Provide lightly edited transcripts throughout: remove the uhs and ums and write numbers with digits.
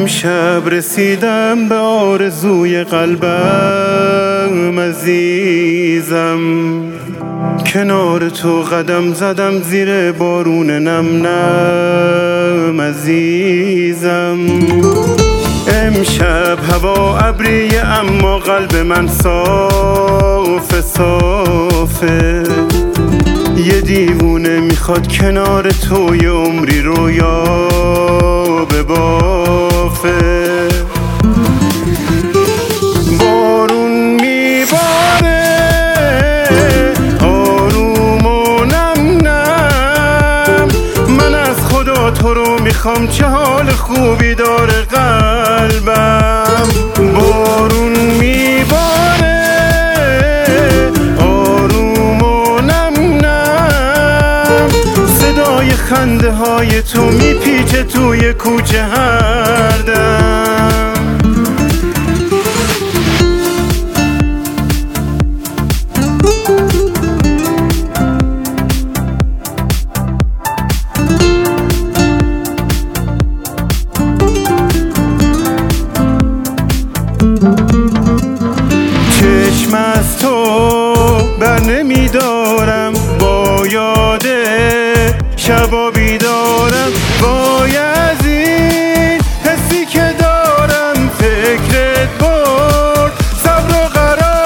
امشب رسیدم به آرزوی قلبم عزیزم، کنار تو قدم زدم زیر بارون نم نم عزیزم. امشب هوا ابریه اما قلب من صافه صافه، یه دیوونه میخواد کنار تو یه عمری رویا ببافه. بارون میباره آروم و نم نم، من از خدا تو رو میخوام، چه حال خوبی داره قلبم. بارون میباره آروم و نم نم، صدای خنده های تو میپیچه توی کوچه هر دم. چشم از تو بر نمیدارم، با یاد شبا بیدارم، وای از این حسی که دارم، فکرت برد صبر و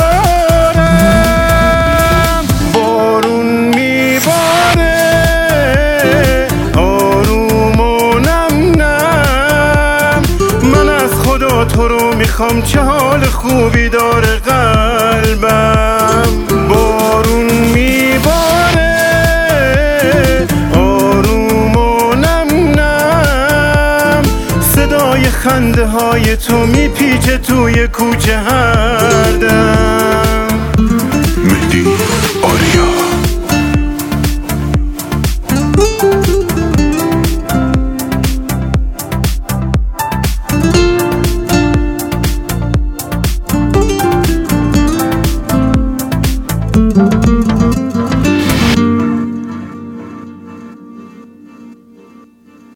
قرارم. بارون میباره آروم و نم نم، من از خدا تو رو میخوام، چه حال خوبی داره قلبم. بارون میباره آروم و نم نم، صدای خنده های تو میپیچه توی کوچه هر دم.